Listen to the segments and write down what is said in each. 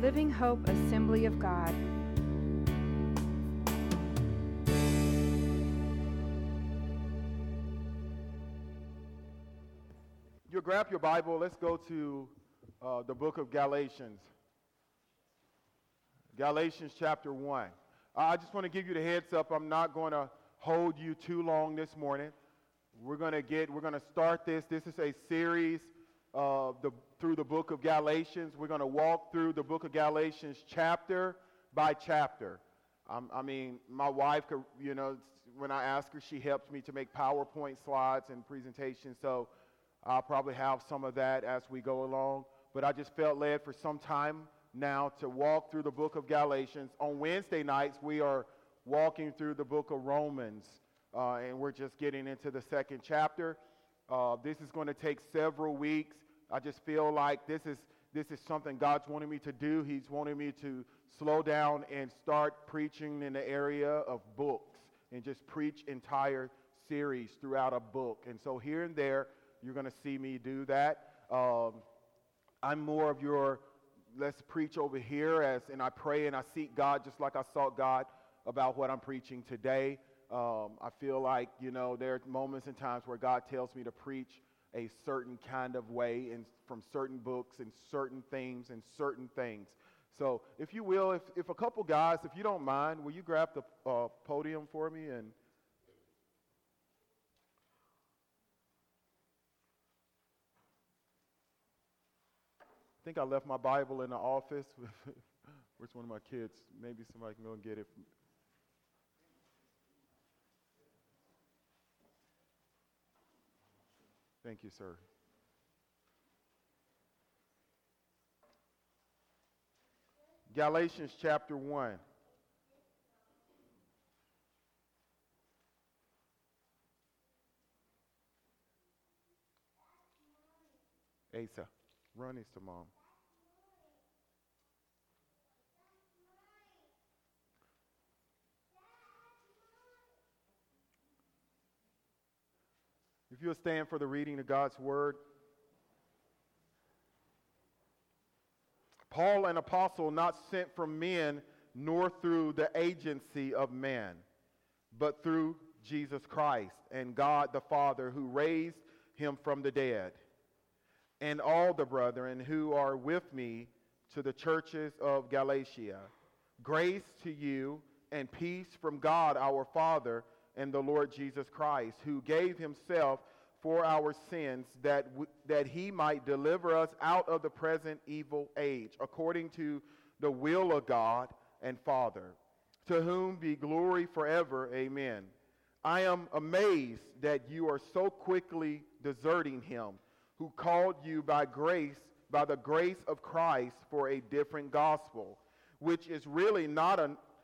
Living Hope Assembly of God. You'll grab your Bible. Let's go to the book of Galatians. Galatians chapter 1. I just want to give you the heads up. I'm not going to hold you too long this morning. We're going to start this. This is a series through the book of Galatians. We're going to walk through the book of Galatians chapter by chapter. My wife, when I ask her, she helps me to make PowerPoint slides and presentations. So I'll probably have some of that as we go along. But I just felt led for some time now to walk through the book of Galatians. On Wednesday nights, we are walking through the book of Romans, and we're just getting into the second chapter. This is going to take several weeks. I just feel like this is something God's wanting me to do. He's wanting me to slow down and start preaching in the area of books and just preach entire series throughout a book. And so here and there, you're going to see me do that. I'm more of your, let's preach over here, and I pray and I seek God just like I sought God about what I'm preaching today. I feel like, there are moments and times where God tells me to preach a certain kind of way and from certain books and certain themes and certain things. So if you will, if a couple guys, if you don't mind, will you grab the podium for me? And I think I left my Bible in the office. Where's one of my kids? Maybe somebody can go and get it. Thank you, sir. Galatians chapter 1. Asa, run this to Mom. If you'll stand for the reading of God's word. Paul, an apostle, not sent from men, nor through the agency of man, but through Jesus Christ and God the Father, who raised him from the dead, and all the brethren who are with me, to the churches of Galatia. Grace to you and peace from God our Father and the Lord Jesus Christ, who gave himself for our sins, that he might deliver us out of the present evil age, according to the will of God and Father, to whom be glory forever. Amen. I am amazed that you are so quickly deserting him, who called you by the grace of Christ, for a different gospel, which is really not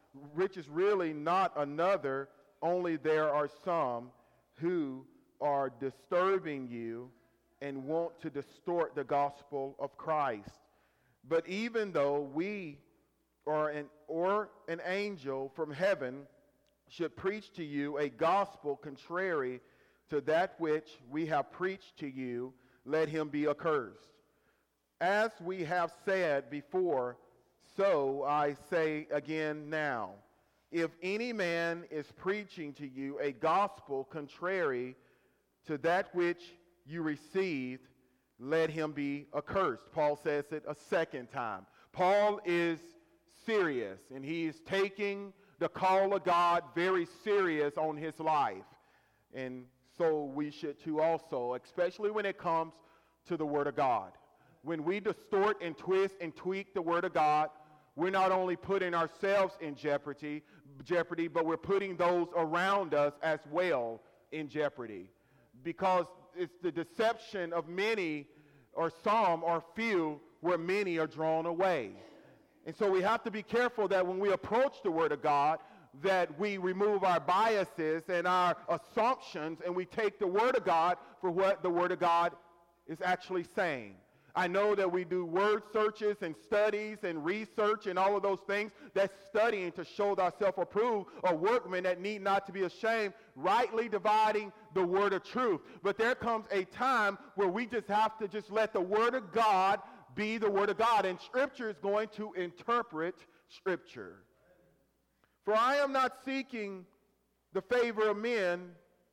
another. Only there are some who are disturbing you and want to distort the gospel of Christ. But even though we or an angel from heaven should preach to you a gospel contrary to that which we have preached to you, let him be accursed. As we have said before, so I say again now. If any man is preaching to you a gospel contrary to that which you received, let him be accursed. Paul says it a second time. Paul is serious, and he is taking the call of God very serious on his life. And so we should too also, especially when it comes to the Word of God. When we distort and twist and tweak the Word of God, we're not only putting ourselves in jeopardy, but we're putting those around us as well in jeopardy. Because it's the deception of many, or some, or few, where many are drawn away. And so we have to be careful that when we approach the Word of God, that we remove our biases and our assumptions, and we take the Word of God for what the Word of God is actually saying. I know that we do word searches and studies and research and all of those things. That's studying to show thyself approved, a workman that need not to be ashamed, rightly dividing the word of truth. But there comes a time where we just have to just let the Word of God be the Word of God, and Scripture is going to interpret Scripture. For I am not seeking the favor of men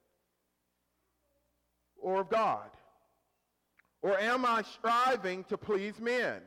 or of God. Or am I striving to please men?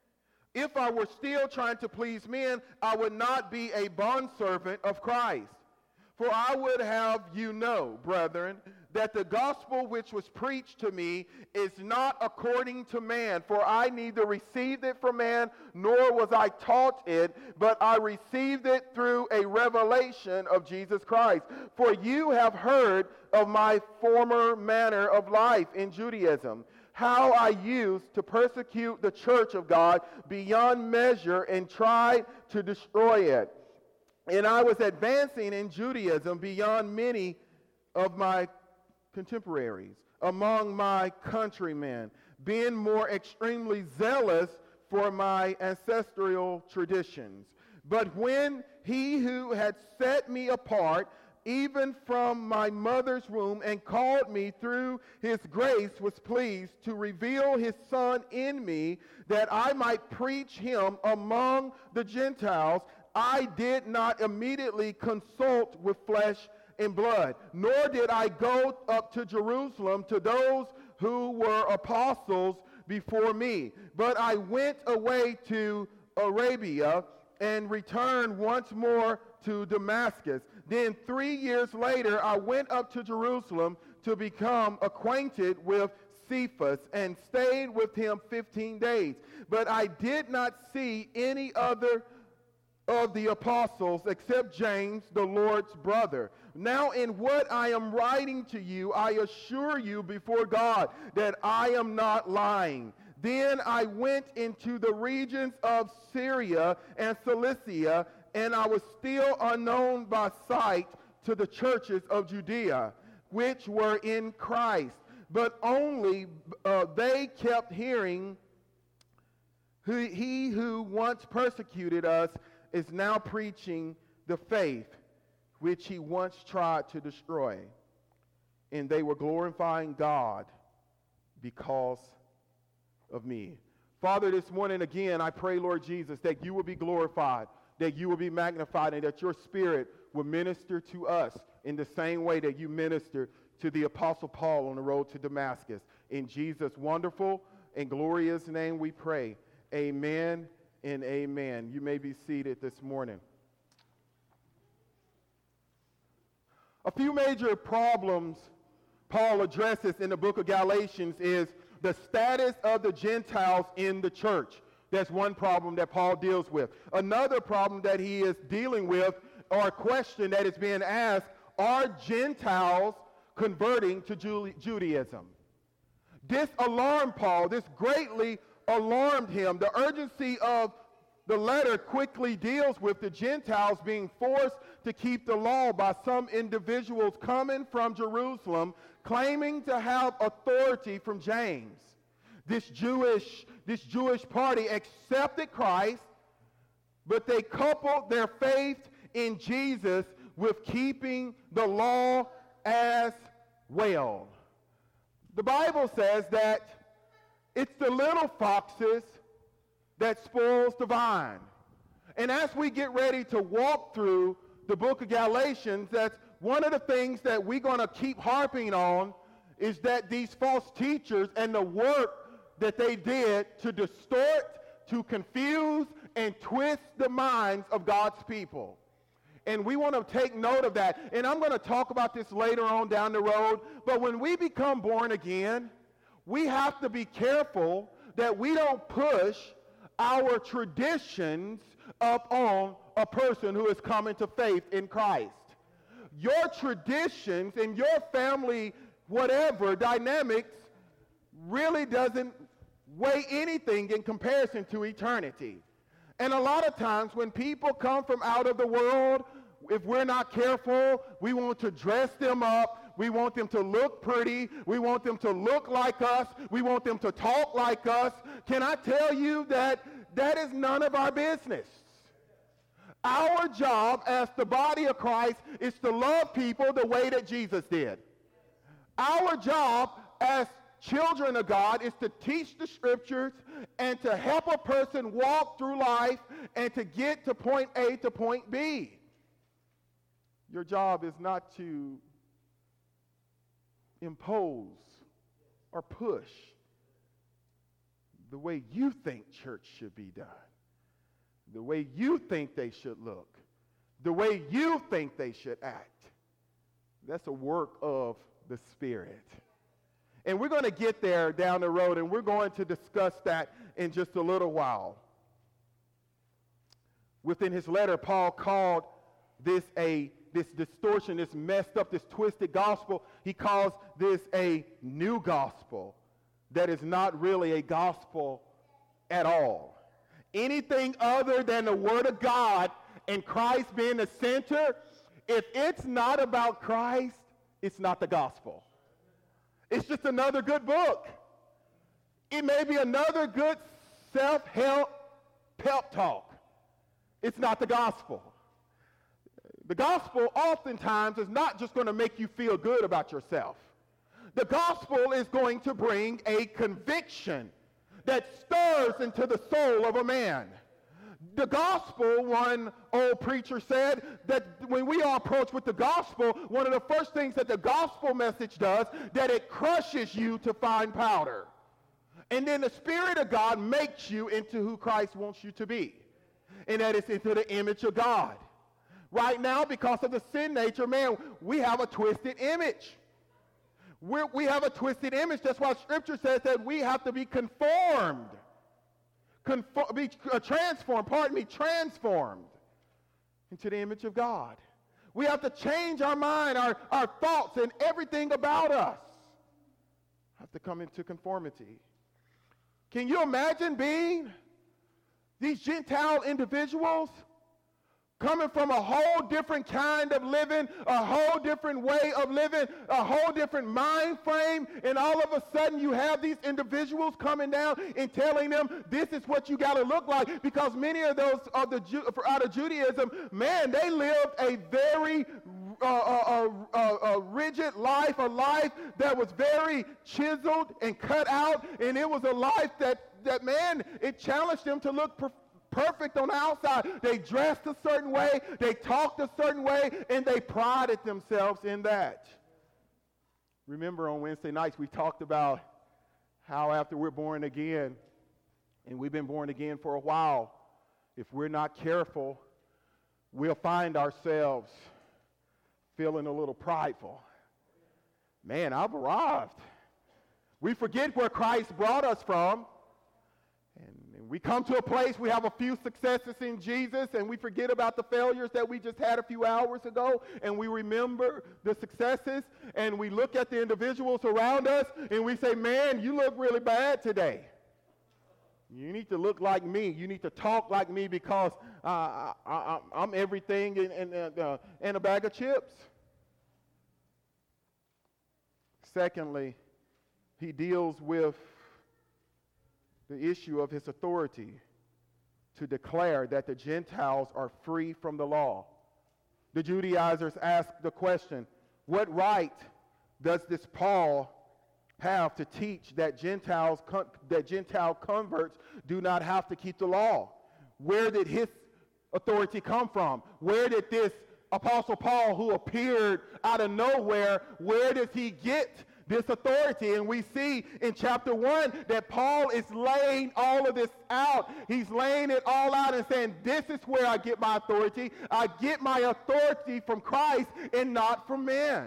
If I were still trying to please men, I would not be a bondservant of Christ. For I would have you know, brethren, that the gospel which was preached to me is not according to man. For I neither received it from man, nor was I taught it, but I received it through a revelation of Jesus Christ. For you have heard of my former manner of life in Judaism, how I used to persecute the church of God beyond measure and tried to destroy it. And I was advancing in Judaism beyond many of my contemporaries among my countrymen, being more extremely zealous for my ancestral traditions. But when he who had set me apart, even from my mother's womb, and called me through his grace, was pleased to reveal his Son in me, that I might preach him among the Gentiles, I did not immediately consult with flesh and blood, nor did I go up to Jerusalem to those who were apostles before me, but I went away to Arabia and returned once more to Damascus. Then 3 years later, I went up to Jerusalem to become acquainted with Cephas and stayed with him 15 days. But I did not see any other of the apostles except James, the Lord's brother. Now in what I am writing to you, I assure you before God that I am not lying. Then I went into the regions of Syria and Cilicia, and I was still unknown by sight to the churches of Judea, which were in Christ. But only they kept hearing, he who once persecuted us is now preaching the faith which he once tried to destroy. And they were glorifying God because of me. Father, this morning again, I pray, Lord Jesus, that you will be glorified, that you will be magnified, and that your Spirit will minister to us in the same way that you ministered to the Apostle Paul on the road to Damascus. In Jesus' wonderful and glorious name we pray. Amen and amen. You may be seated this morning. A few major problems Paul addresses in the book of Galatians is the status of the Gentiles in the church. That's one problem that Paul deals with. Another problem that he is dealing with, or a question that is being asked, are Gentiles converting to Judaism? This alarmed Paul. This greatly alarmed him. The urgency of the letter quickly deals with the Gentiles being forced to keep the law by some individuals coming from Jerusalem, claiming to have authority from James. This Jewish party accepted Christ, but they coupled their faith in Jesus with keeping the law as well. The Bible says that it's the little foxes that spoils the vine. And as we get ready to walk through the book of Galatians, that's one of the things that we're going to keep harping on, is that these false teachers and the work that they did to distort, to confuse, and twist the minds of God's people. And we want to take note of that. And I'm going to talk about this later on down the road. But when we become born again, we have to be careful that we don't push our traditions up on a person who is coming to faith in Christ. Your traditions and your family, whatever, dynamics really doesn't weigh anything in comparison to eternity. And a lot of times when people come from out of the world, if we're not careful, we want to dress them up. We want them to look pretty. We want them to look like us. We want them to talk like us. Can I tell you that that is none of our business? Our job as the body of Christ is to love people the way that Jesus did. Our job as children of God is to teach the scriptures and to help a person walk through life and to get to point A to point B. Your job is not to impose or push the way you think church should be done, the way you think they should look, the way you think they should act. That's a work of the Spirit. And we're going to get there down the road, and we're going to discuss that in just a little while. Within his letter, Paul called this distortion, this messed up, this twisted gospel, he calls this a new gospel that is not really a gospel at all. Anything other than the Word of God and Christ being the center, if it's not about Christ, it's not the gospel. It's just another good book. It may be another good self-help pep talk. It's not the gospel. The gospel oftentimes is not just going to make you feel good about yourself. The gospel is going to bring a conviction that stirs into the soul of a man. The gospel, one old preacher said, that when we are approached with the gospel, one of the first things that the gospel message does, that it crushes you to fine powder. And then the Spirit of God makes you into who Christ wants you to be. And that is into the image of God. Right now, because of the sin nature, man, we have a twisted image. We have a twisted image. That's why Scripture says that we have to be transformed into the image of God. We have to change our mind, our thoughts, and everything about us have to come into conformity. Can you imagine being these Gentile individuals coming from a whole different kind of living, a whole different way of living, a whole different mind frame, and all of a sudden you have these individuals coming down and telling them this is what you got to look like, because many of those out of Judaism, man, they lived a very rigid life, a life that was very chiseled and cut out, and it was a life that man, it challenged them to look perfect on the outside. They dressed a certain way, they talked a certain way, and they prided themselves in that. Remember on Wednesday nights we talked about how after we're born again, and we've been born again for a while, if we're not careful, we'll find ourselves feeling a little prideful. Man, I've arrived. We forget where Christ brought us from. And we come to a place, we have a few successes in Jesus, and we forget about the failures that we just had a few hours ago, and we remember the successes, and we look at the individuals around us, and we say, man, you look really bad today. You need to look like me. You need to talk like me, because I'm everything and a bag of chips. Secondly, he deals with the issue of his authority to declare that the Gentiles are free from the law. The Judaizers ask the question, what right does this Paul have to teach that Gentile converts do not have to keep the law? Where did his authority come from? Where did this Apostle Paul, who appeared out of nowhere, where does he get this authority? And we see in chapter 1 that Paul is laying all of this out. He's laying it all out and saying, this is where I get my authority. I get my authority from Christ and not from men.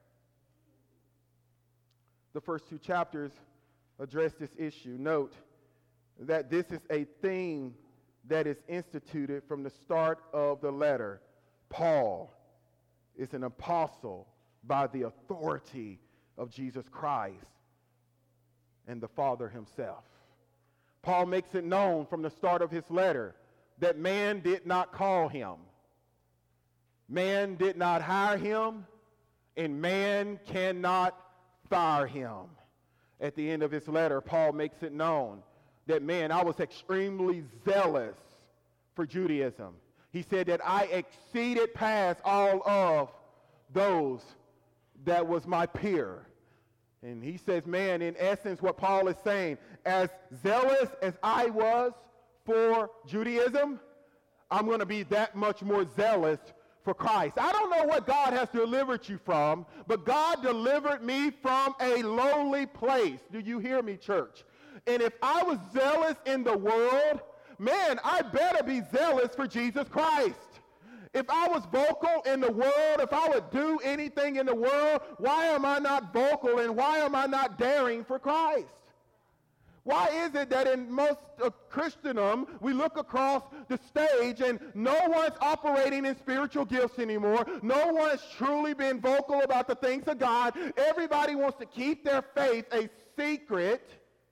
The first two chapters address this issue. Note that this is a theme that is instituted from the start of the letter. Paul is an apostle by the authority of Jesus Christ and the Father himself. Paul makes it known from the start of his letter that man did not call him, man did not hire him, and man cannot fire him. At the end of his letter, Paul makes it known that, man, I was extremely zealous for Judaism. He said that I exceeded past all of those that was my peer. And he says, man, in essence, what Paul is saying, as zealous as I was for Judaism, I'm going to be that much more zealous for Christ. I don't know what God has delivered you from, but God delivered me from a lowly place. Do you hear me, church? And if I was zealous in the world, man, I better be zealous for Jesus Christ. If I was vocal in the world, if I would do anything in the world, why am I not vocal and why am I not daring for Christ? Why is it that in most of Christendom, we look across the stage and no one's operating in spiritual gifts anymore? No one's truly being vocal about the things of God. Everybody wants to keep their faith a secret.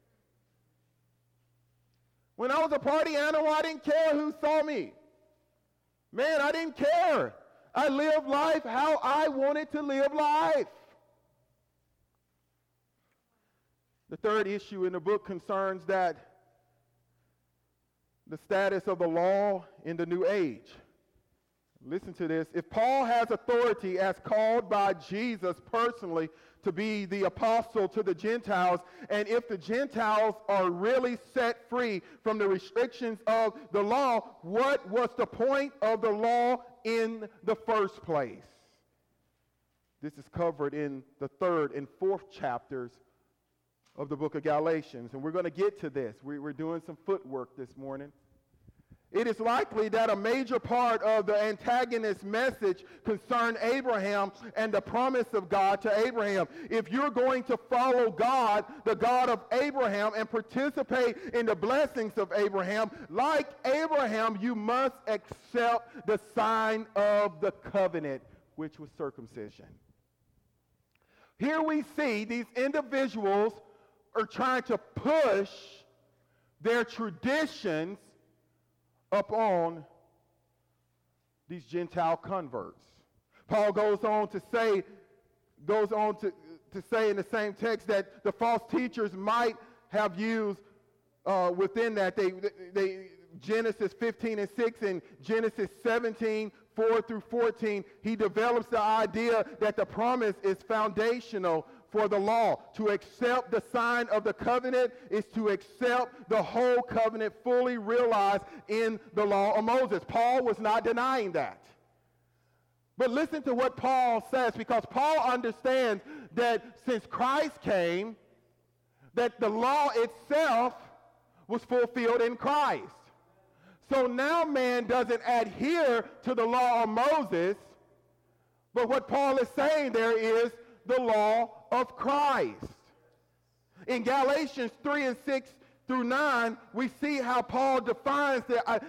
When I was a party animal, I didn't care who saw me. Man, I didn't care. I lived life how I wanted to live life. The third issue in the book concerns the status of the law in the new age. Listen to this. If Paul has authority as called by Jesus personally to be the apostle to the Gentiles, and if the Gentiles are really set free from the restrictions of the law, what was the point of the law in the first place? This is covered in the 3rd and 4th chapters of the book of Galatians, and we're going to get to this. We're doing some footwork this morning. It is likely that a major part of the antagonist message concerned Abraham and the promise of God to Abraham. If you're going to follow God, the God of Abraham, and participate in the blessings of Abraham, like Abraham, you must accept the sign of the covenant, which was circumcision. Here we see these individuals are trying to push their traditions upon these Gentile converts. Paul goes on to say in the same text that the false teachers might have used within that they Genesis 15 and 6 and Genesis 17, 4 through 14, he develops the idea that the promise is foundational for the law. To accept the sign of the covenant is to accept the whole covenant fully realized in the law of Moses. Paul was not denying that. But listen to what Paul says, because Paul understands that since Christ came, that the law itself was fulfilled in Christ. So now man doesn't adhere to the law of Moses, but what Paul is saying there is the law of Christ. In Galatians 3 and 6 through 9, we see how Paul defines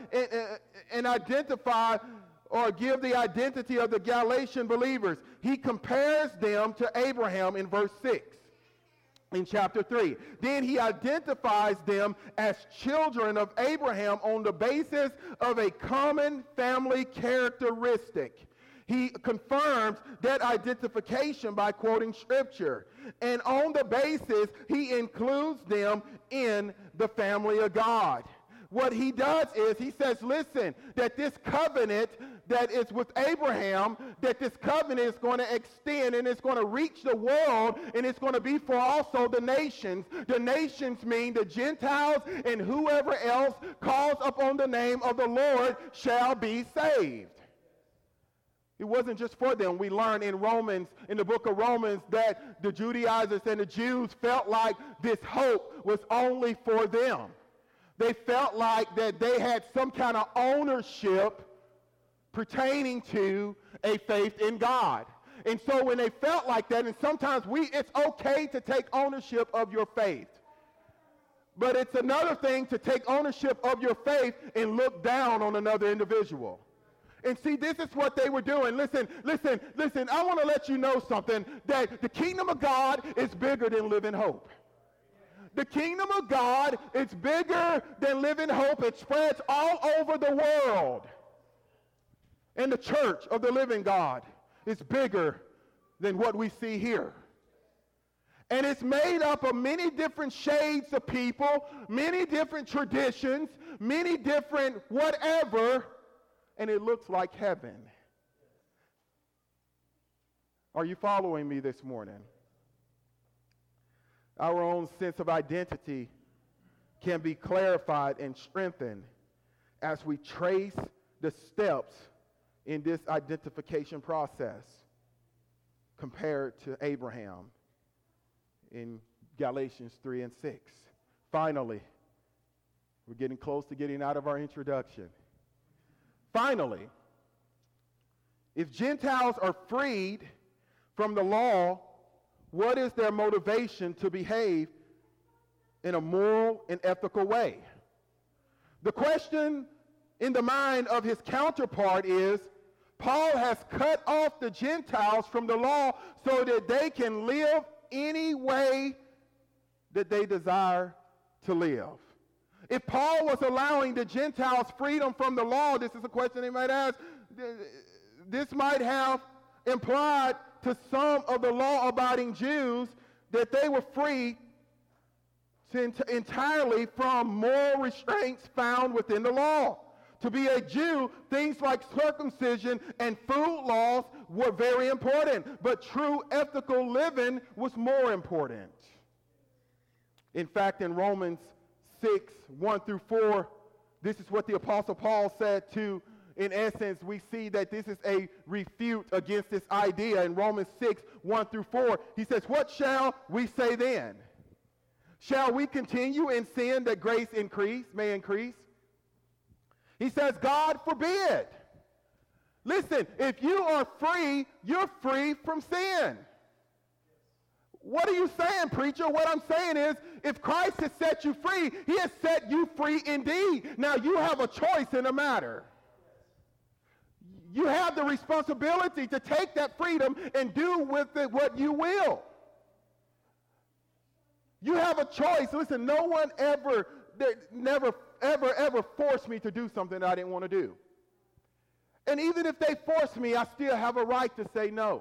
and identify or give the identity of the Galatian believers. He compares them to Abraham in verse 6 in chapter 3. Then he identifies them as children of Abraham on the basis of a common family characteristic. He confirms that identification by quoting Scripture. And on the basis, he includes them in the family of God. What he does is he says, listen, that this covenant that is with Abraham, that this covenant is going to extend and it's going to reach the world, and it's going to be for also the nations. The nations mean the Gentiles, and whoever else calls upon the name of the Lord shall be saved. It wasn't just for them. We learn in the book of Romans, that the Judaizers and the Jews felt like this hope was only for them. They felt like that they had some kind of ownership pertaining to a faith in God. And so when they felt like that, and sometimes it's okay to take ownership of your faith. But it's another thing to take ownership of your faith and look down on another individual. And see, this is what they were doing. Listen. I want to let you know something, that the kingdom of God is bigger than Living Hope. The kingdom of God is bigger than Living Hope. It spreads all over the world. And the church of the living God is bigger than what we see here. And it's made up of many different shades of people, many different traditions, many different whatever, and it looks like heaven. Are you following me this morning? Our own sense of identity can be clarified and strengthened as we trace the steps in this identification process compared to Abraham in Galatians 3 and 6. Finally, we're getting close to getting out of our introduction. Finally, if Gentiles are freed from the law, what is their motivation to behave in a moral and ethical way? The question in the mind of his counterpart is, Paul has cut off the Gentiles from the law so that they can live any way that they desire to live. If Paul was allowing the Gentiles freedom from the law, this is a question they might ask, this might have implied to some of the law-abiding Jews that they were free entirely from moral restraints found within the law. To be a Jew, things like circumcision and food laws were very important, but true ethical living was more important. In fact, in Romans 6, 1 through 4, this is what the Apostle Paul said to, in essence, we see that this is a refute against this idea. In Romans 6, 1 through 4, he says, what shall we say then? Shall we continue in sin that grace may increase? He says, God forbid. Listen, if you are free, you're free from sin. What are you saying, preacher? What I'm saying is, if Christ has set you free, he has set you free indeed. Now you have a choice in the matter. You have the responsibility to take that freedom and do with it what you will. You have a choice. Listen, no one never forced me to do something that I didn't want to do. And even if they force me, I still have a right to say no.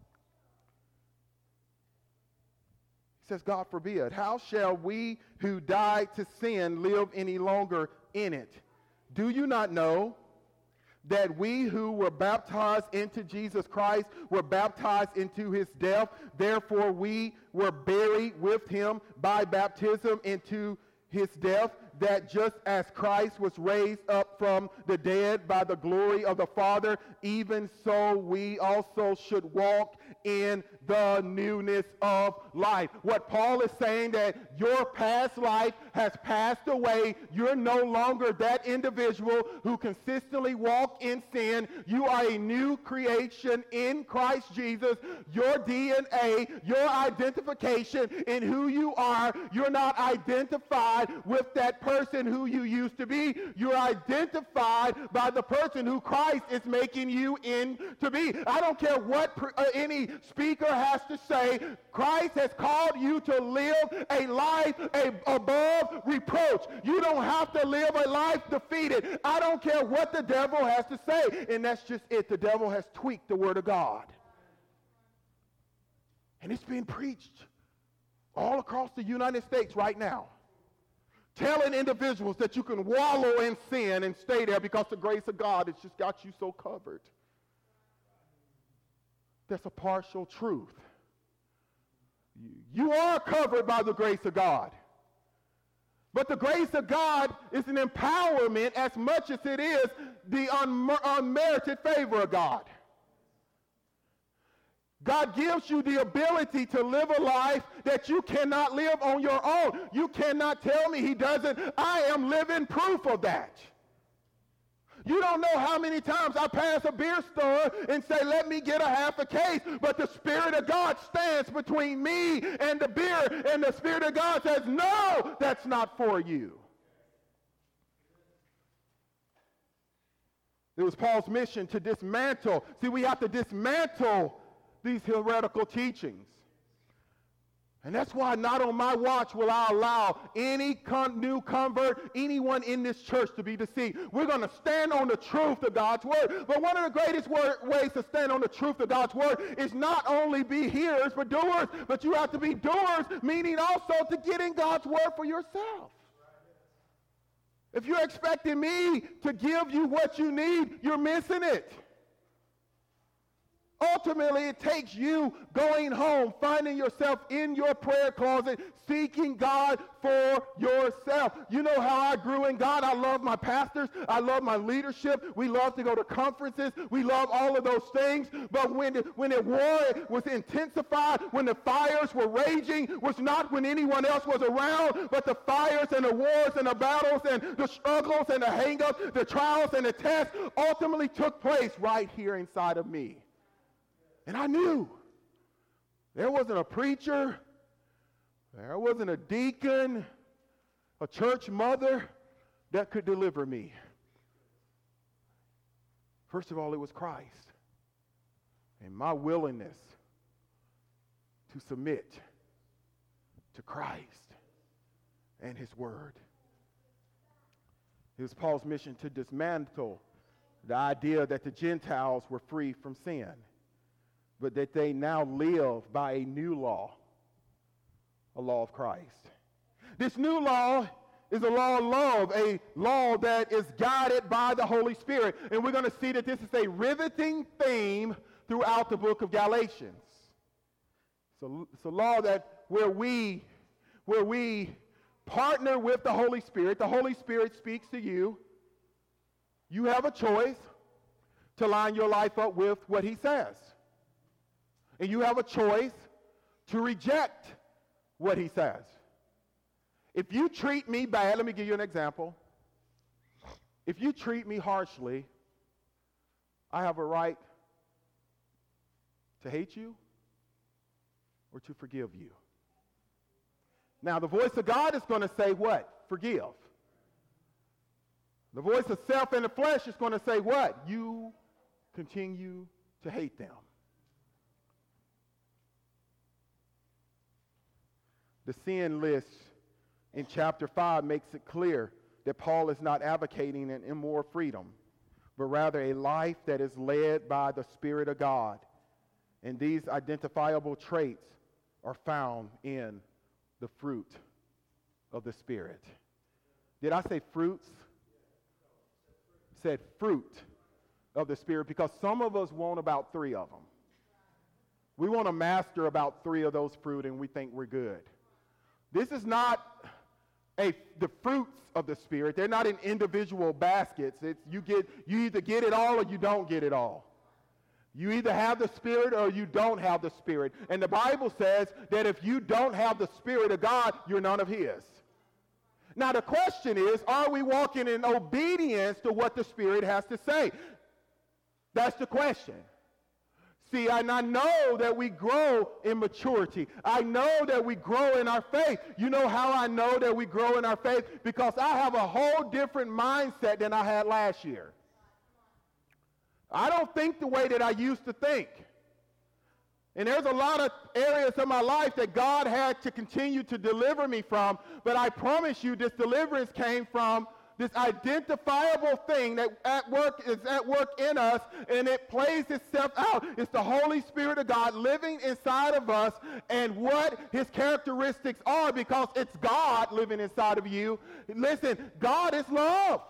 He says, God forbid. How shall we who died to sin live any longer in it? Do you not know that we who were baptized into Jesus Christ were baptized into his death? Therefore we were buried with him by baptism into his death, that just as Christ was raised up from the dead by the glory of the Father, even so we also should walk in the newness of life. What Paul is saying, that your past life has passed away. You're no longer that individual who consistently walk in sin. You are a new creation in Christ Jesus. Your DNA, your identification in who you are, you're not identified with that person who you used to be. You're identified by the person who Christ is making you to be. I don't care what any speaker has to say. Christ has called you to live a life above reproach. You don't have to live a life defeated. I don't care what the devil has to say. And that's just it. The devil has tweaked the word of God. And it's being preached all across the United States right now, telling individuals that you can wallow in sin and stay there because the grace of God has just got you so covered. That's a partial truth. You are covered by the grace of God. But the grace of God is an empowerment as much as it is the unmerited favor of God. God gives you the ability to live a life that you cannot live on your own. You cannot tell me he doesn't. I am living proof of that. You don't know how many times I pass a beer store and say, let me get a half a case, but the Spirit of God stands between me and the beer, and the Spirit of God says, no, that's not for you. It was Paul's mission to dismantle. See, we have to dismantle these heretical teachings. And that's why not on my watch will I allow any new convert, anyone in this church to be deceived. We're going to stand on the truth of God's word. But one of the greatest ways to stand on the truth of God's word is not only be hearers but doers, but you have to be doers, meaning also to get in God's word for yourself. If you're expecting me to give you what you need, you're missing it. Ultimately, it takes you going home, finding yourself in your prayer closet, seeking God for yourself. You know how I grew in God? I love my pastors. I love my leadership. We love to go to conferences. We love all of those things. But when the war was intensified, when the fires were raging, was not when anyone else was around, but the fires and the wars and the battles and the struggles and the hang-ups, the trials and the tests ultimately took place right here inside of me. And I knew there wasn't a preacher, there wasn't a deacon, a church mother that could deliver me. First of all, it was Christ and my willingness to submit to Christ and his word. It was Paul's mission to dismantle the idea that the Gentiles were free from sin, but that they now live by a new law, a law of Christ. This new law is a law of love, a law that is guided by the Holy Spirit. And we're going to see that this is a riveting theme throughout the book of Galatians. So it's a law that where we partner with the Holy Spirit speaks to you. You have a choice to line your life up with what he says. And you have a choice to reject what he says. If you treat me bad, let me give you an example. If you treat me harshly, I have a right to hate you or to forgive you. Now, the voice of God is going to say what? Forgive. The voice of self and the flesh is going to say what? You continue to hate them. The sin list in chapter 5 makes it clear that Paul is not advocating an immoral freedom, but rather a life that is led by the Spirit of God. And these identifiable traits are found in the fruit of the Spirit. Did I say fruits? Said fruit of the Spirit, because some of us want about 3 of them. We want to master about 3 of those fruit and we think we're good. This is not the fruits of the Spirit. They're not in individual baskets. You either get it all or you don't get it all. You either have the Spirit or you don't have the Spirit. And the Bible says that if you don't have the Spirit of God, you're none of his. Now the question is, are we walking in obedience to what the Spirit has to say? That's the question. See, and I know that we grow in maturity. I know that we grow in our faith. You know how I know that we grow in our faith? Because I have a whole different mindset than I had last year. I don't think the way that I used to think. And there's a lot of areas of my life that God had to continue to deliver me from, but I promise you this deliverance came from this identifiable thing that is at work in us, and it plays itself out. It's the Holy Spirit of God living inside of us, and what his characteristics are, because it's God living inside of you. Listen, God is love.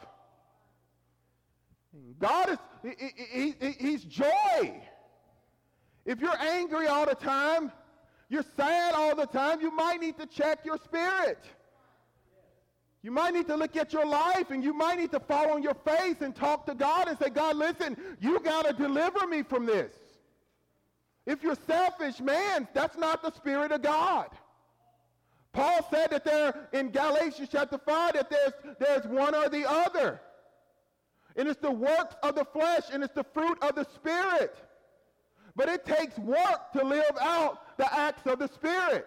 God is, he's joy. If you're angry all the time, you're sad all the time, you might need to check your spirit. You might need to look at your life, and you might need to fall on your face and talk to God and say, God, listen, you got to deliver me from this. If you're selfish, man, that's not the Spirit of God. Paul said that there in Galatians chapter 5 that there's one or the other. And it's the works of the flesh and it's the fruit of the Spirit. But it takes work to live out the acts of the Spirit.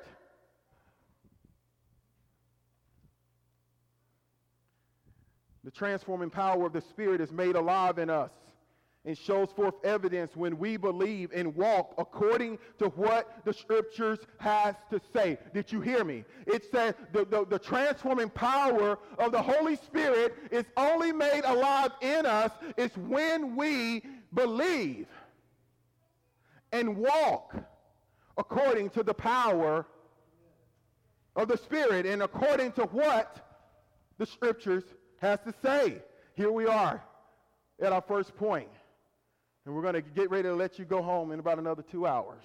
The transforming power of the Spirit is made alive in us and shows forth evidence when we believe and walk according to what the Scriptures has to say. Did you hear me? It says the transforming power of the Holy Spirit is only made alive in us is when we believe and walk according to the power of the Spirit and according to what the Scriptures has to say. Here we are at our first point. And we're going to get ready to let you go home in about another 2 hours.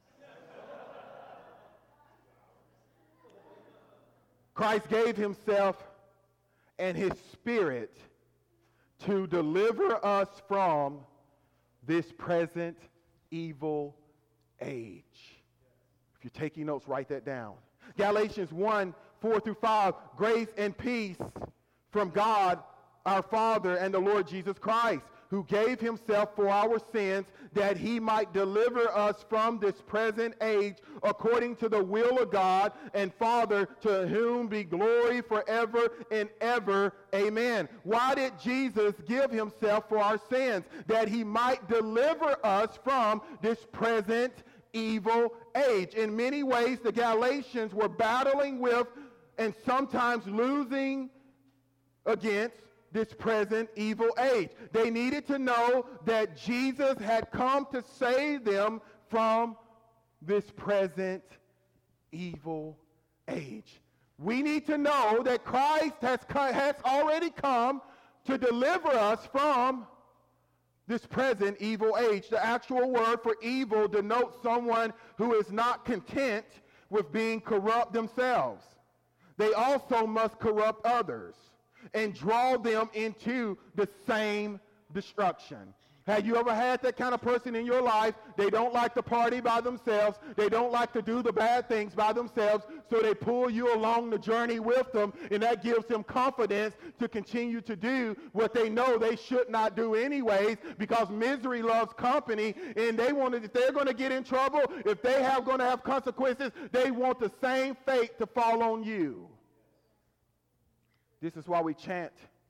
Christ gave himself and his Spirit to deliver us from this present evil age. If you're taking notes, write that down. Galatians 1:4-5, grace and peace from God our Father and the Lord Jesus Christ, who gave himself for our sins that he might deliver us from this present age according to the will of God and Father, to whom be glory forever and ever. Amen. Why did Jesus give himself for our sins? That he might deliver us from this present evil age. In many ways, the Galatians were battling with and sometimes losing against this present evil age. They needed to know that Jesus had come to save them from this present evil age. We need to know that Christ has already come to deliver us from this present evil age. The actual word for evil denotes someone who is not content with being corrupt themselves. They also must corrupt others and draw them into the same destruction. Have you ever had that kind of person in your life? They don't like to party by themselves. They don't like to do the bad things by themselves, so they pull you along the journey with them, and that gives them confidence to continue to do what they know they should not do anyways, because misery loves company, and if they're going to get in trouble, if they are going to have consequences, they want the same fate to fall on you. This is why we chant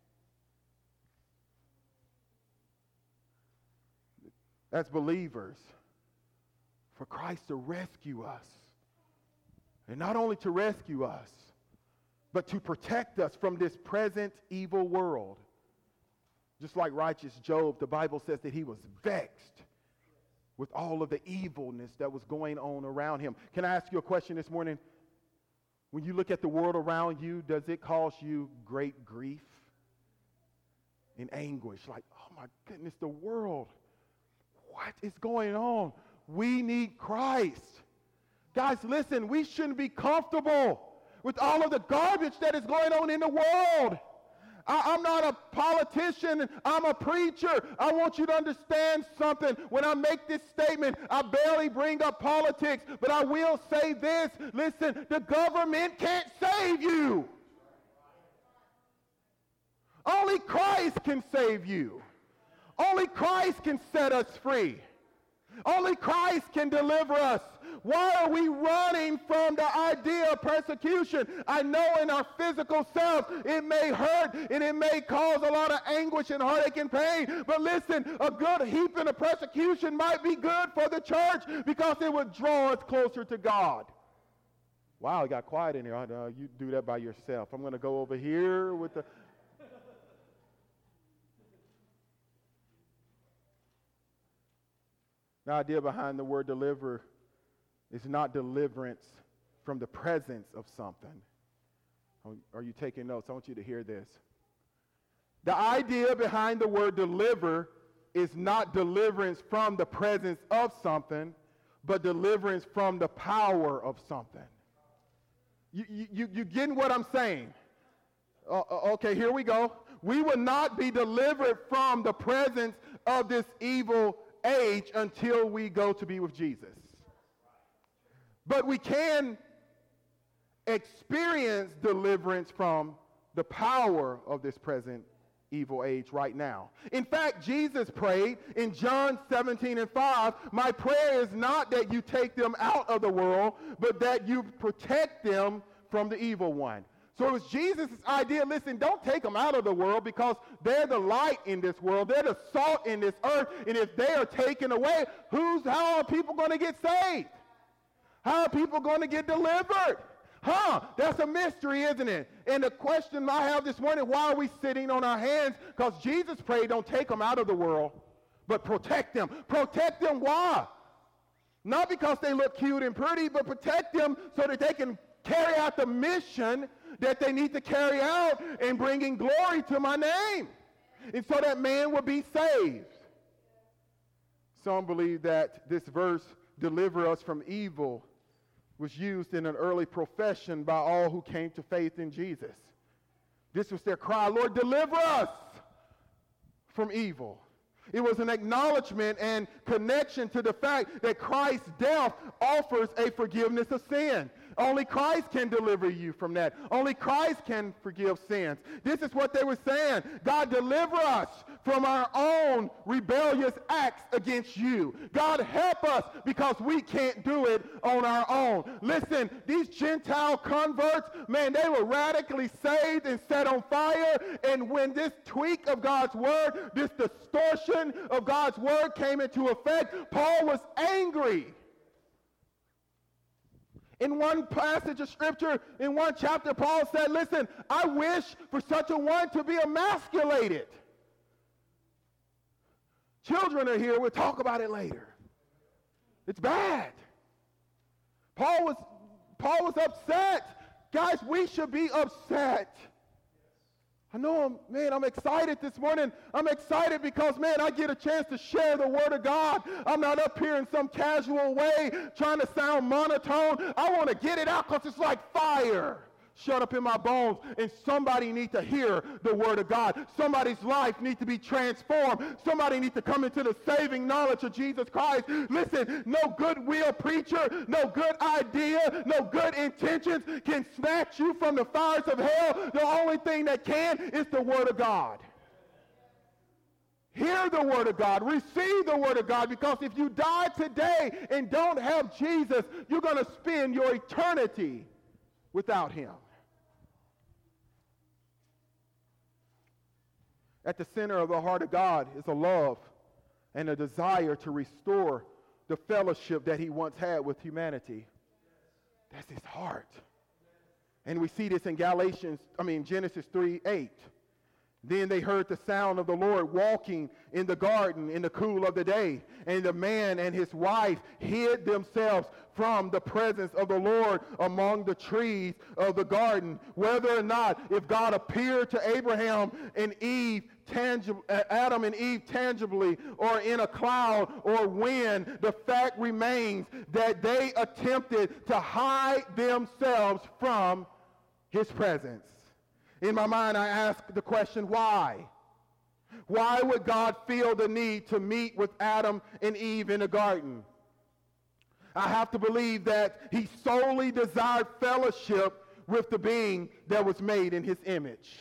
as believers for Christ to rescue us. And not only to rescue us, but to protect us from this present evil world. Just like righteous Job, the Bible says that he was vexed with all of the evilness that was going on around him. Can I ask you a question this morning? When you look at the world around you, does it cause you great grief and anguish? Like, oh my goodness, the world. What is going on? We need Christ. Guys, listen, we shouldn't be comfortable with all of the garbage that is going on in the world. I'm not a politician. I'm a preacher. I want you to understand something. When I make this statement, I barely bring up politics, but I will say this. Listen, the government can't save you. Only Christ can save you. Only Christ can set us free. Only Christ can deliver us. Why are we running from the idea of persecution? I know in our physical self it may hurt and it may cause a lot of anguish and heartache and pain. But listen, a good heaping of persecution might be good for the church because it would draw us closer to God. Wow, it got quiet in here. You do that by yourself. I'm going to go over here with the... The idea behind the word deliver is not deliverance from the presence of something. Are you taking notes? I want you to hear this. The idea behind the word deliver is not deliverance from the presence of something, but deliverance from the power of something. You getting what I'm saying? Okay, here we go. We will not be delivered from the presence of this evil age until we go to be with Jesus. But we can experience deliverance from the power of this present evil age right now. In fact, Jesus prayed in John 17:5, my prayer is not that you take them out of the world, but that you protect them from the evil one. So it was Jesus' idea, listen, don't take them out of the world because they're the light in this world. They're the salt in this earth. And if they are taken away, how are people going to get saved? How are people going to get delivered? That's a mystery, isn't it? And the question I have this morning, why are we sitting on our hands? Because Jesus prayed, don't take them out of the world, but protect them. Protect them, why? Not because they look cute and pretty, but protect them so that they can carry out the mission that they need to carry out in bringing glory to my name. And so that man will be saved. Some believe that this verse, deliver us from evil, was used in an early profession by all who came to faith in Jesus. This was their cry, Lord, deliver us from evil. It was an acknowledgement and connection to the fact that Christ's death offers a forgiveness of sin. Only Christ can deliver you from that. Only Christ can forgive sins. This is what they were saying. God, deliver us from our own rebellious acts against you. God, help us because we can't do it on our own. Listen, these Gentile converts, man, they were radically saved and set on fire. And when this tweak of God's word, this distortion of God's word came into effect, Paul was angry. In one passage of scripture, in one chapter, Paul said, listen, I wish for such a one to be emasculated. Children are here. We'll talk about it later. It's bad. Paul was upset. Guys, we should be upset. I know, I'm excited this morning. I'm excited because, I get a chance to share the Word of God. I'm not up here in some casual way trying to sound monotone. I want to get it out because it's like fire shut up in my bones, and somebody needs to hear the Word of God. Somebody's life needs to be transformed. Somebody needs to come into the saving knowledge of Jesus Christ. Listen, no goodwill preacher, no good idea, no good intentions can snatch you from the fires of hell. The only thing that can is the Word of God. Hear the Word of God. Receive the Word of God, because if you die today and don't have Jesus, you're going to spend your eternity without Him. At the center of the heart of God is a love and a desire to restore the fellowship that He once had with humanity. That's His heart. And we see this in Genesis 3:8. Then they heard the sound of the Lord walking in the garden in the cool of the day. And the man and his wife hid themselves from the presence of the Lord among the trees of the garden. Whether or not, if God appeared to Abraham and Eve, Adam and Eve tangibly, or in a cloud or wind, the fact remains that they attempted to hide themselves from His presence. In my mind, I ask the question, why? Why would God feel the need to meet with Adam and Eve in the garden? I have to believe that He solely desired fellowship with the being that was made in His image.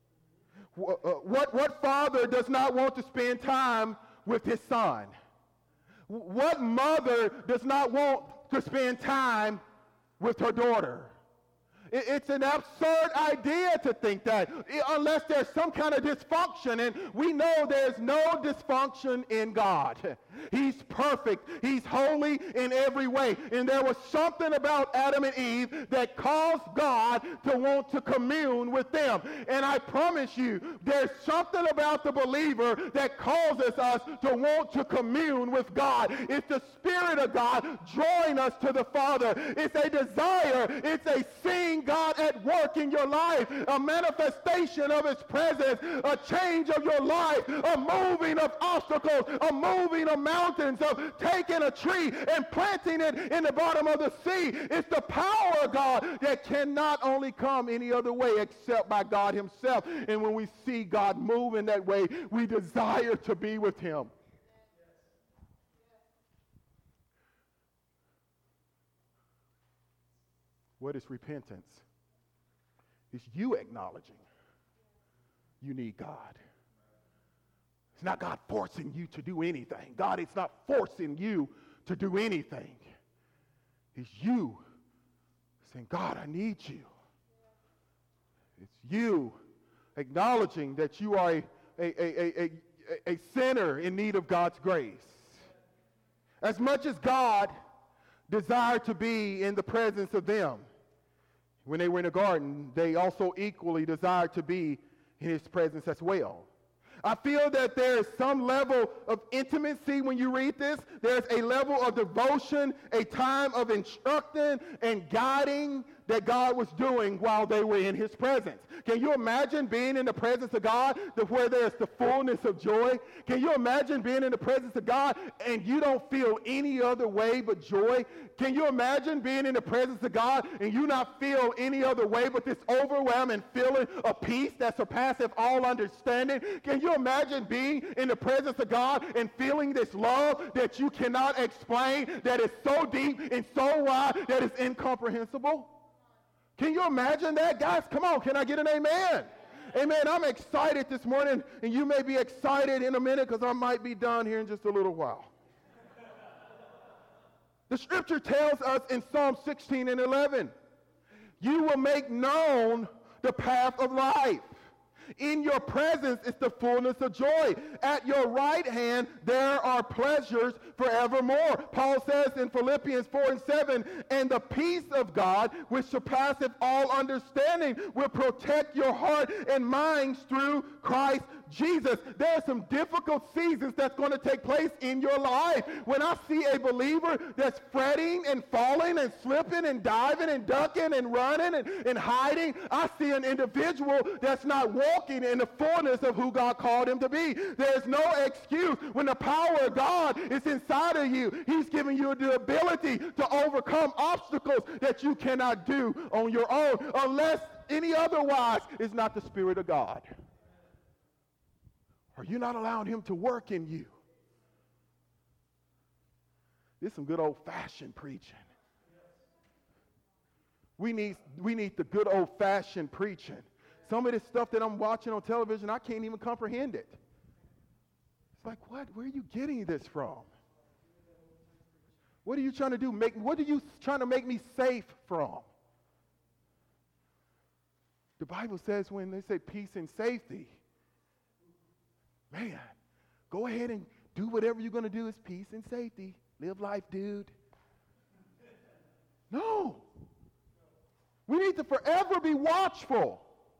What father does not want to spend time with his son? What mother does not want to spend time with her daughter? It's an absurd idea to think that, unless there's some kind of dysfunction, and we know there's no dysfunction in God. He's perfect. He's holy in every way. And there was something about Adam and Eve that caused God to want to commune with them. And I promise you, there's something about the believer that causes us to want to commune with God. It's the Spirit of God drawing us to the Father. It's a desire. It's a seeing God at work in your life, a manifestation of His presence, a change of your life, a moving of obstacles, a moving of mountains, of taking a tree and planting it in the bottom of the sea. It's the power of God that cannot only come any other way except by God Himself. And when we see God move in that way, we desire to be with Him. What is repentance? It's you acknowledging you need God. It's not God forcing you to do anything. God is not forcing you to do anything. It's you saying, God, I need you. It's you acknowledging that you are a sinner in need of God's grace. As much as God desired to be in the presence of them, when they were in the garden, they also equally desired to be in His presence as well. I feel that there is some level of intimacy when you read this. There's a level of devotion, a time of instructing and guiding that God was doing while they were in his presence? Can you imagine being in the presence of God where there's the fullness of joy? Can you imagine being in the presence of God and you don't feel any other way but joy? Can you imagine being in the presence of God and you not feel any other way but this overwhelming feeling of peace that surpasses all understanding? Can you imagine being in the presence of God and feeling this love that you cannot explain, that is so deep and so wide that it's incomprehensible? Can you imagine that? Guys, come on. Can I get an amen? Amen. I'm excited this morning, and you may be excited in a minute because I might be done here in just a little while. The scripture tells us in Psalm 16 and 11, you will make known the path of life. In your presence is the fullness of joy. At your right hand there are pleasures forevermore. Paul says in Philippians 4 and 7, and the peace of God, which surpasseth all understanding, will protect your heart and minds through Christ Jesus. There are some difficult seasons that's going to take place in your life. When I see a believer that's fretting and falling and slipping and diving and ducking and running and hiding, I see an individual that's not walking in the fullness of who God called him to be. There's no excuse when the power of God is inside of you. He's giving you the ability to overcome obstacles that you cannot do on your own unless any otherwise is not the Spirit of God. Are you not allowing him to work in you? This is some good old-fashioned preaching. We need the good old-fashioned preaching. Some of this stuff that I'm watching on television, I can't even comprehend it. It's like, what? Where are you getting this from? What are you trying to do? What are you trying to make me safe from? The Bible says when they say peace and safety, man, go ahead and do whatever you're going to do is peace and safety. Live life, dude. No. We need to forever be watchful.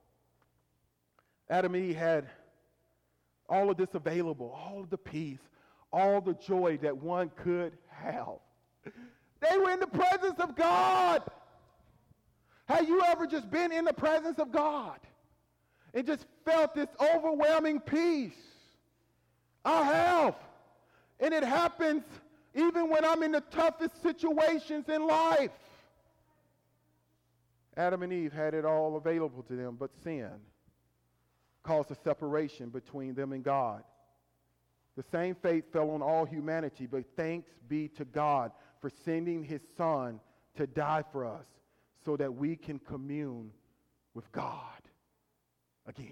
Adam and Eve had all of this available, all of the peace, all the joy that one could have. They were in the presence of God. Have you ever just been in the presence of God and just felt this overwhelming peace? I have. And it happens even when I'm in the toughest situations in life. Adam and Eve had it all available to them, but sin caused a separation between them and God. The same fate fell on all humanity, but thanks be to God for sending his Son to die for us so that we can commune with God again.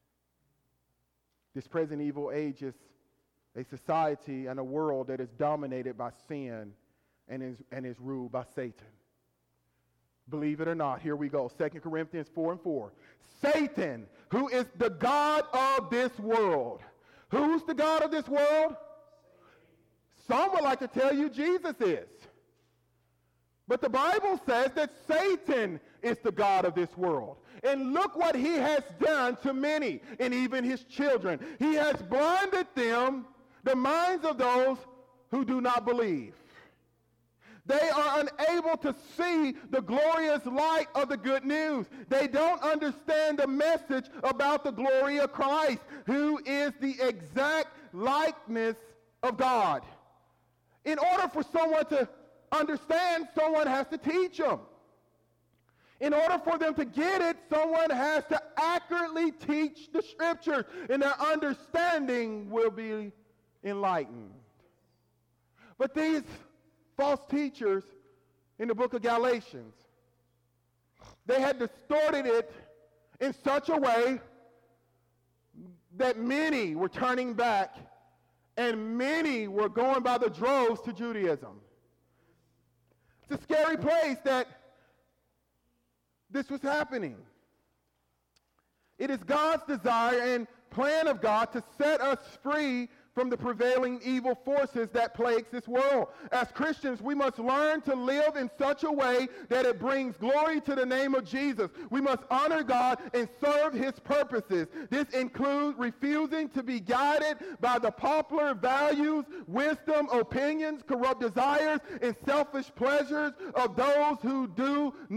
This present evil age is a society and a world that is dominated by sin and is ruled by Satan. Believe it or not, here we go. 2 Corinthians 4 and 4. Satan, who is the god of this world. Who's the god of this world? Some would like to tell you Jesus is. But the Bible says that Satan is the god of this world. And look what he has done to many, and even his children. He has blinded them, the minds of those who do not believe. They are unable to see the glorious light of the good news. They don't understand the message about the glory of Christ, who is the exact likeness of God. In order for someone to understand, someone has to teach them. In order for them to get it, someone has to accurately teach the scriptures, and their understanding will be enlightened. But these false teachers in the book of Galatians, they had distorted it in such a way that many were turning back and many were going by the droves to Judaism. It's a scary place that this was happening. It is God's desire and plan of God to set us free from the prevailing evil forces that plagues this world. As Christians, we must learn to live in such a way that it brings glory to the name of Jesus. We must honor God and serve his purposes. This includes refusing to be guided by the popular values, wisdom, opinions, corrupt desires, and selfish pleasures of those who do not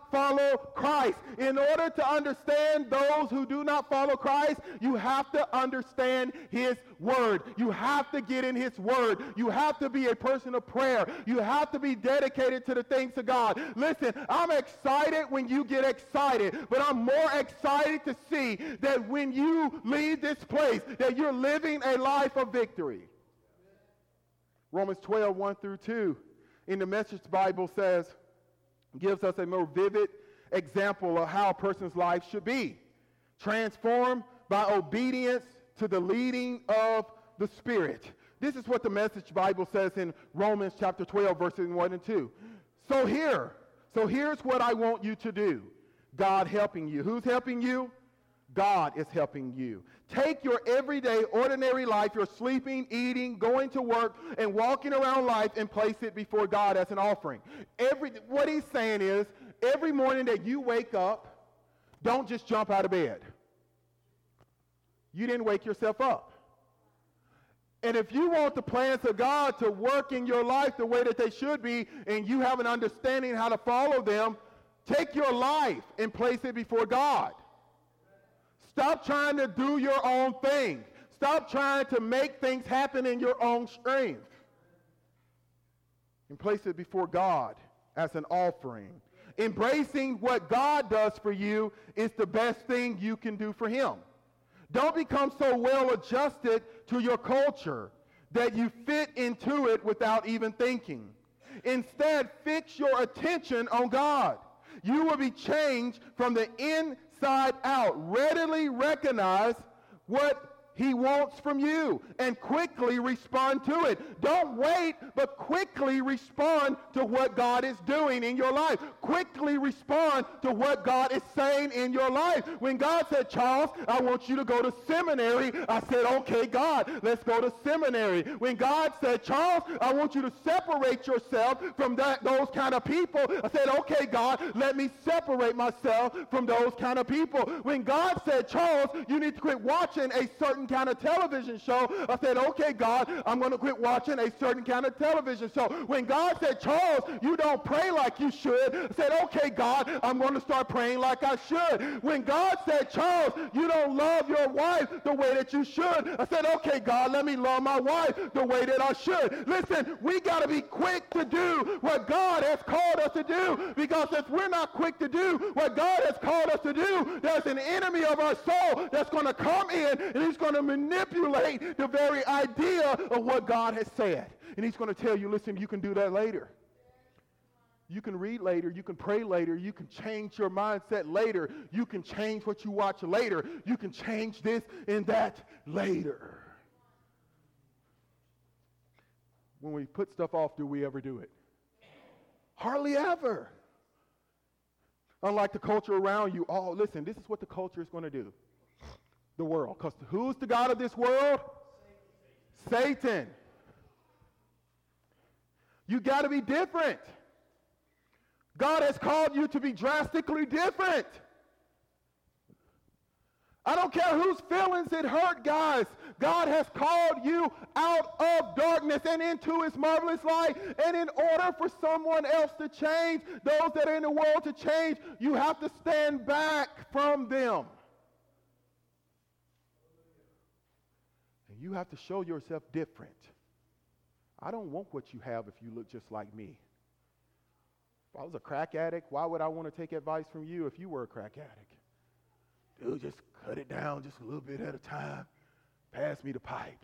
follow Christ. In order to understand those who do not follow Christ, you have to understand his word. You have to get in his word. You have to be a person of prayer. You have to be dedicated to the things of God. Listen, I'm excited when you get excited, but I'm more excited to see that when you leave this place, that you're living a life of victory. Romans 12, 1 through 2 in the Message Bible gives us a more vivid example of how a person's life should be. Transformed by obedience to the leading of the Spirit. This is what the Message Bible says in Romans chapter 12, verses 1 and 2. So here's what I want you to do. God helping you. Who's helping you? God is helping you. Take your everyday, ordinary life, your sleeping, eating, going to work, and walking around life and place it before God as an offering. What he's saying is, every morning that you wake up, don't just jump out of bed. You didn't wake yourself up. And if you want the plans of God to work in your life the way that they should be, and you have an understanding how to follow them, take your life and place it before God. Stop trying to do your own thing. Stop trying to make things happen in your own strength. And place it before God as an offering. Embracing what God does for you is the best thing you can do for him. Don't become so well adjusted to your culture that you fit into it without even thinking. Instead, fix your attention on God. You will be changed from the inside out. Readily recognize what he wants from you and quickly respond to it. Don't wait, but quickly respond to what God is doing in your life. Quickly respond to what God is saying in your life. When God said, Charles, I want you to go to seminary, I said, okay, God, let's go to seminary. When God said, Charles, I want you to separate yourself from those kind of people, I said, okay, God, let me separate myself from those kind of people. When God said, Charles, you need to quit watching a certain kind of television show, I said, okay, God, I'm going to quit watching a certain kind of television show. When God said, Charles, you don't pray like you should, I said, okay, God, I'm going to start praying like I should. When God said, Charles, you don't love your wife the way that you should, I said, okay, God, let me love my wife the way that I should. Listen, we got to be quick to do what God has called us to do, because if we're not quick to do what God has called us to do, there's an enemy of our soul that's going to come in, and he's going to manipulate the very idea of what God has said. And he's going to tell you, listen, you can do that later. You can read later. You can pray later. You can change your mindset later. You can change what you watch later. You can change this and that later. When we put stuff off, do we ever do it? Hardly ever. Unlike the culture around you, listen, this is what the culture is going to do. The world. Because who's the God of this world? Satan. You got to be different. God has called you to be drastically different. I don't care whose feelings it hurt, guys. God has called you out of darkness and into his marvelous light. And in order for someone else to change, those that are in the world to change, you have to stand back from them. You have to show yourself different. I don't want what you have if you look just like me. If I was a crack addict, why would I want to take advice from you if you were a crack addict? Dude, just cut it down just a little bit at a time. Pass me the pipe.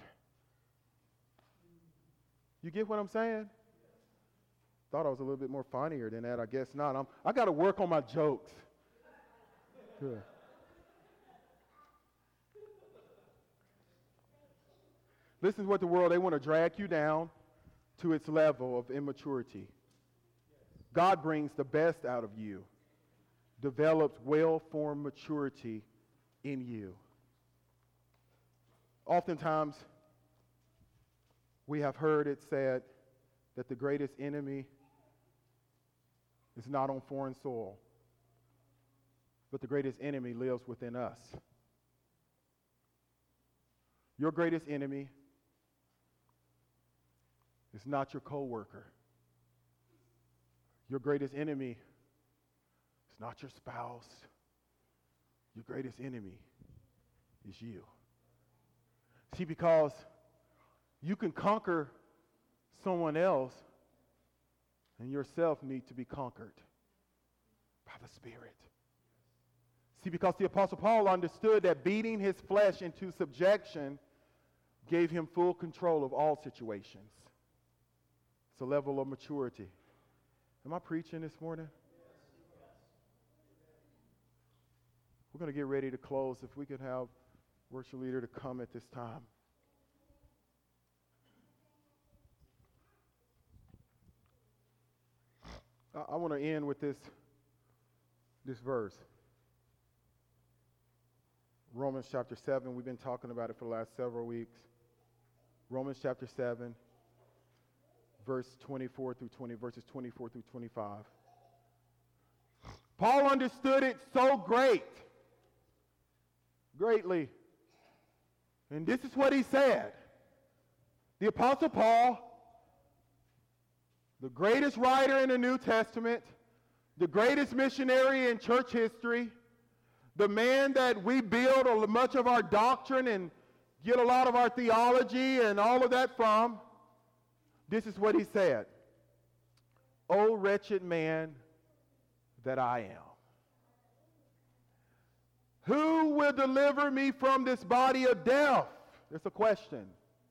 You get what I'm saying? Thought I was a little bit more funnier than that. I guess not. I got to work on my jokes. Good. This is what the world, they want to drag you down to its level of immaturity. God brings the best out of you, develops well-formed maturity in you. Oftentimes, we have heard it said that the greatest enemy is not on foreign soil, but the greatest enemy lives within us. Your greatest enemy is not your coworker. Your greatest enemy It's not your spouse. Your greatest enemy is you. See, because you can conquer someone else, and yourself need to be conquered by the Spirit. See, because the Apostle Paul understood that beating his flesh into subjection gave him full control of all situations. It's a level of maturity. Am I preaching this morning? We're going to get ready to close. If we could have worship leader to come at this time. I want to end with this verse. Romans chapter 7. We've been talking about it for the last several weeks. Romans chapter 7, verses 24 through 25. Paul understood it so greatly. And this is what he said. The Apostle Paul, the greatest writer in the New Testament, the greatest missionary in church history, the man that we build much of our doctrine and get a lot of our theology and all of that from, this is what he said. O wretched man that I am. Who will deliver me from this body of death? That's a question.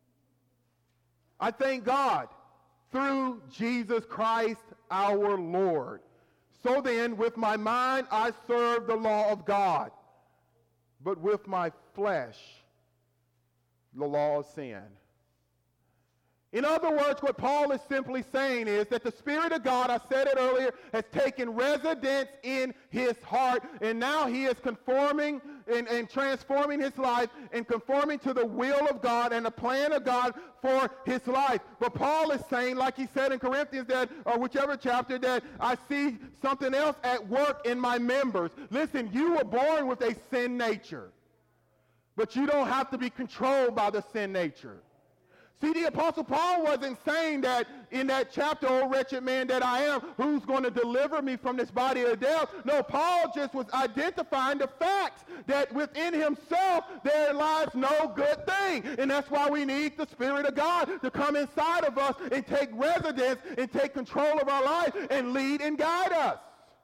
I thank God through Jesus Christ our Lord. So then, with my mind, I serve the law of God, but with my flesh, the law of sin. In other words, what Paul is simply saying is that the Spirit of God, I said it earlier, has taken residence in his heart, and now he is conforming and transforming his life and conforming to the will of God and the plan of God for his life. But Paul is saying, like he said in Corinthians, that, or whichever chapter, that I see something else at work in my members. Listen, you were born with a sin nature, but you don't have to be controlled by the sin nature. See, the Apostle Paul wasn't saying that in that chapter, oh wretched man that I am, who's going to deliver me from this body of death? No, Paul just was identifying the facts that within himself there lies no good thing. And that's why we need the Spirit of God to come inside of us and take residence and take control of our life and lead and guide us.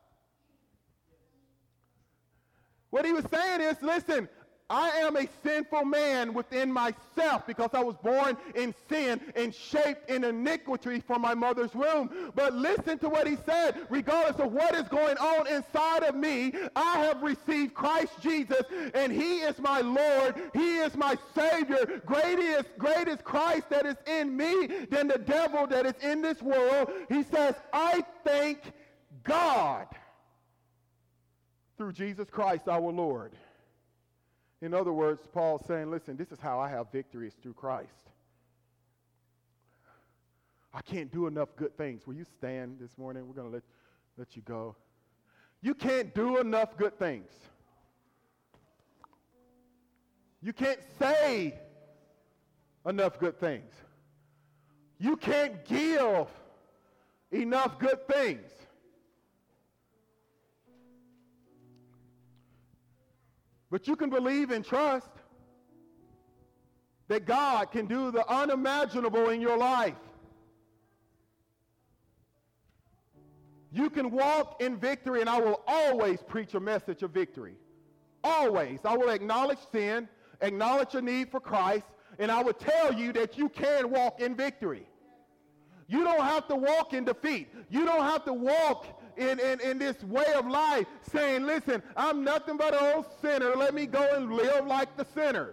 What he was saying is, listen, I am a sinful man within myself because I was born in sin and shaped in iniquity from my mother's womb. But listen to what he said. Regardless of what is going on inside of me, I have received Christ Jesus, and he is my Lord. He is my Savior. Great is Christ that is in me than the devil that is in this world. He says, I thank God through Jesus Christ our Lord. In other words, Paul's saying, listen, this is how I have victories through Christ. I can't do enough good things. Will you stand this morning? We're going to let you go. You can't do enough good things. You can't say enough good things. You can't give enough good things. But you can believe and trust that God can do the unimaginable in your life. You can walk in victory, and I will always preach a message of victory. Always. I will acknowledge sin, acknowledge a need for Christ, and I will tell you that you can walk in victory. You don't have to walk in defeat. You don't have to walk in this way of life saying, listen, I'm nothing but an old sinner. Let me go and live like the sinner.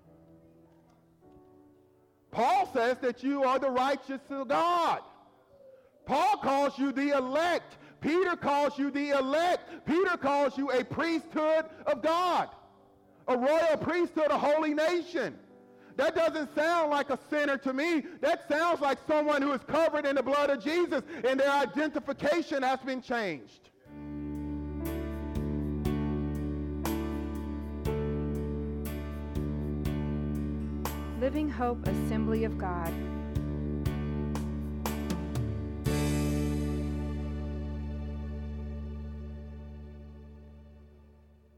Paul says that you are the righteous of God. Paul calls you the elect. Peter calls you the elect. Peter calls you a priesthood of God, a royal priesthood, a holy nation. That doesn't sound like a sinner to me. That sounds like someone who is covered in the blood of Jesus and their identification has been changed. Living Hope Assembly of God.